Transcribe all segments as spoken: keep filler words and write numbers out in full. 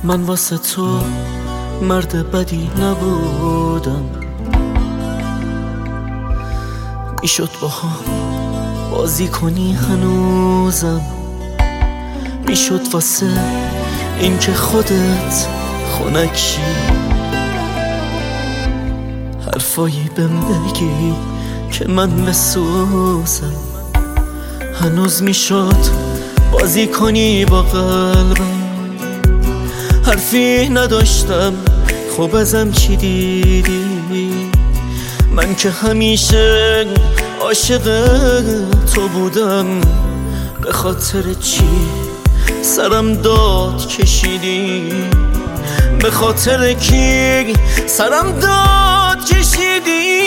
من واسه تو مرد بدی نبودم، میشد با هم بازی کنی هنوزم، میشد واسه این که خودت خنکشی حرفایی بهم بگی که من بسوزم، هنوز میشد بازی کنی با قلبم، حرفی نداشتم خب ازم چی دیدی؟ من که همیشه عاشق تو بودم، به خاطر چی سرم داد کشیدی؟ به خاطر کی سرم داد کشیدی؟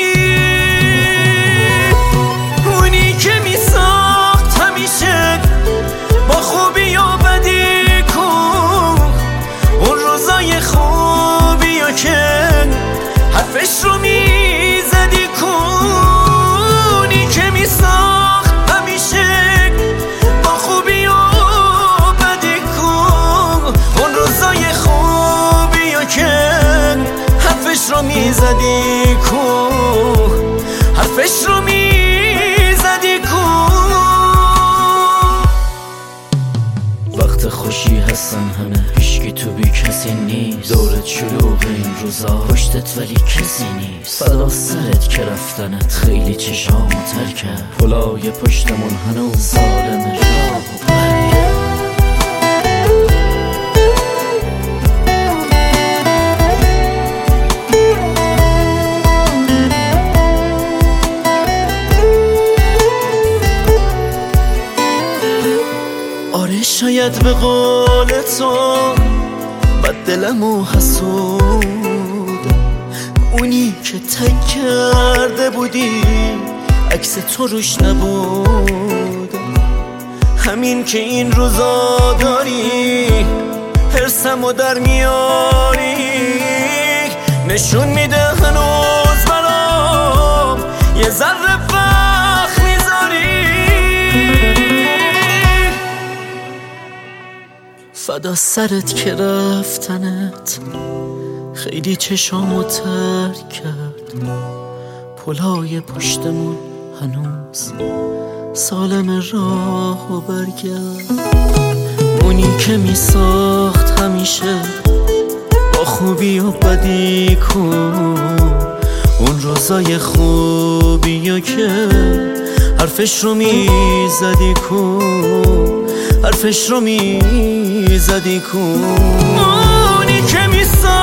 اونی که می ساخت همیشه با خوبی و بدی کن، اون روزای خوبی و که حرفش رو می زدی کن، اونی که می ساخت همیشه با خوبی و بدی کن، اون روزای خوبی و که حرفش رو می زدی کن، حرفش رو می زدی کن. وقت خوشی هستن همه، هیچکی تو بی کسی نیست، دورت شلوغ این روزا پشتت ولی کسی نیست، فدا سرت که رفتنت خیلی چشامو تر کرد، پلای پشتمون هنوز سالم راه و برگرد. آره شاید به قول تو بد دلم و حسودم، اونی که تک کرده بودی عکس تو روش نبودم، همین که این روزا داری حرسم و در میاری، نشون میده هنوز برام یه ذره وقت میذاری. فدا سرت که رفتنت خیلی چشامو تر کرد، پلای پشتمون هنوز سالم راه و برگرد. اونی که می ساخت همیشه با خوبی و بدی کن، اون روزای خوبی و که حرفش رو می زدی کن، حرفش رو می زدی کن. اونی که می